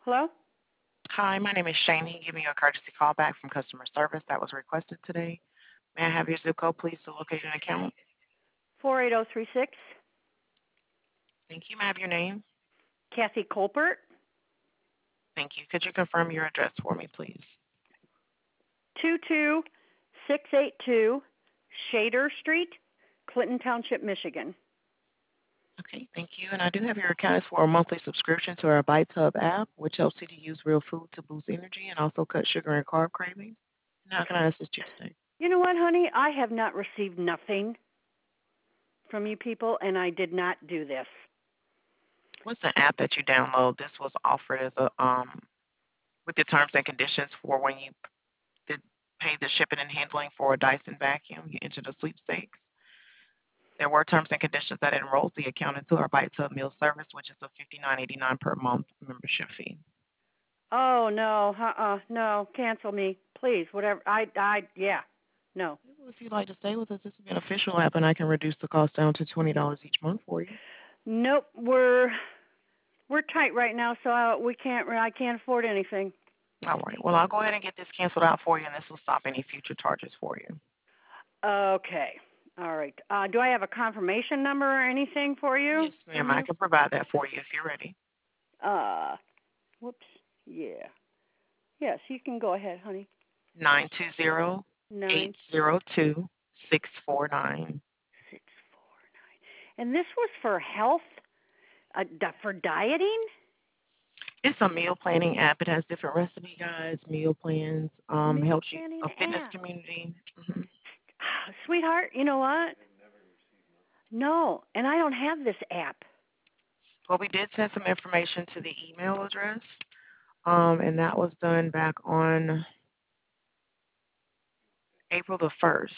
Hello? Hi, my name is Shani. Giving you a courtesy call back from customer service that was requested today. May I have your zip code, please, to locate an account? 48036. Thank you. May I have your name? Kathy Colpert, Thank you. Could you confirm your address for me, please? 22682 Shader Street, Clinton Township, Michigan. Okay, thank you. And I do have your account for a monthly subscription to our Bites Hub app, which helps you to use real food to boost energy and also cut sugar and carb cravings. And how can I assist you today? You know what, honey? I have not received nothing from you people, and I did not do this. What's the app that you download? This was offered as a with the terms and conditions for when you did pay the shipping and handling for a Dyson vacuum. You enter the sweepstakes. There were terms and conditions that enrolled the account into our Bite Hub meal service, which is a $59.89 per month membership fee. Oh, no. No. Cancel me. Please. Whatever. Yeah. No. Well, if you'd like to stay with us, this will be an official app, and I can reduce the cost down to $20 each month for you. Nope. We're tight right now, so I can't afford anything. All right. Well, I'll go ahead and get this canceled out for you, and this will stop any future charges for you. Okay. All right. Do I have a confirmation number or anything for you? Yes, ma'am. I can provide that for you if you're ready. Uh, whoops. Yeah. Yes, you can go ahead, honey. 920 Nine 802 649. 649. And this was for health, for dieting. It's a meal planning app. It has different recipe guides, meal plans, Meal helps you planning a fitness app. community. Sweetheart, you know what? No, and I don't have this app. Well, we did send some information to the email address, and that was done back on April the 1st.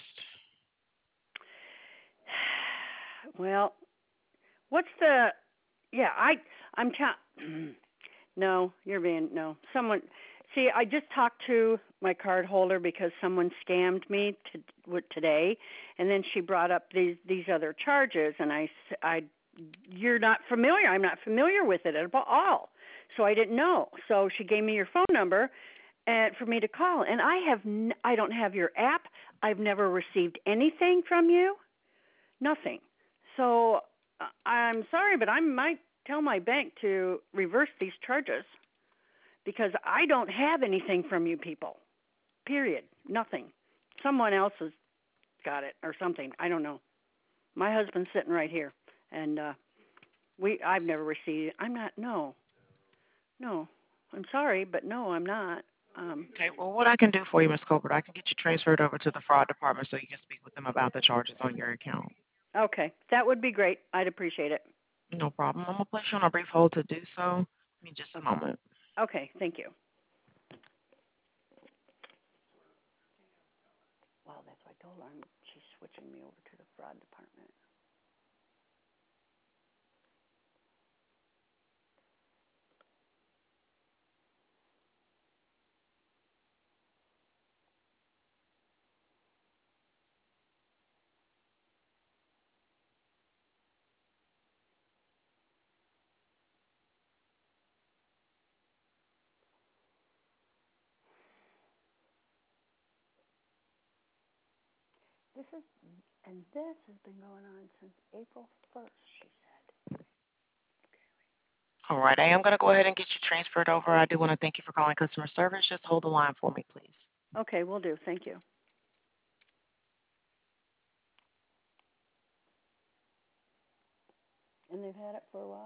Well, what's the? Yeah, I'm No, you're being no. Someone, see, I just talked to my card holder because someone scammed me today, and then she brought up these other charges, and you're not familiar. I'm not familiar with it at all, so I didn't know. So she gave me your phone number, and for me to call, and I don't have your app. I've never received anything from you, nothing. So I'm sorry, but I might tell my bank to reverse these charges because I don't have anything from you people. Period. Nothing. Someone else has got it or something. I don't know. My husband's sitting right here, and I've never received it. I'm not. No. No. I'm sorry, but no, I'm not. Okay, well, what I can do for you, Ms. Colbert, I can get you transferred over to the fraud department so you can speak with them about the charges on your account. Okay, that would be great. I'd appreciate it. No problem. I'm going to place you on a brief hold to do so. Give me just a moment. Okay, thank you. Well, that's what I told her. She's switching me over to the fraud department. This has been going on since April 1st, she said. All right, I am going to go ahead and get you transferred over. I do want to thank you for calling customer service. Just hold the line for me, please. Okay, we'll do. Thank you. And they've had it for a while.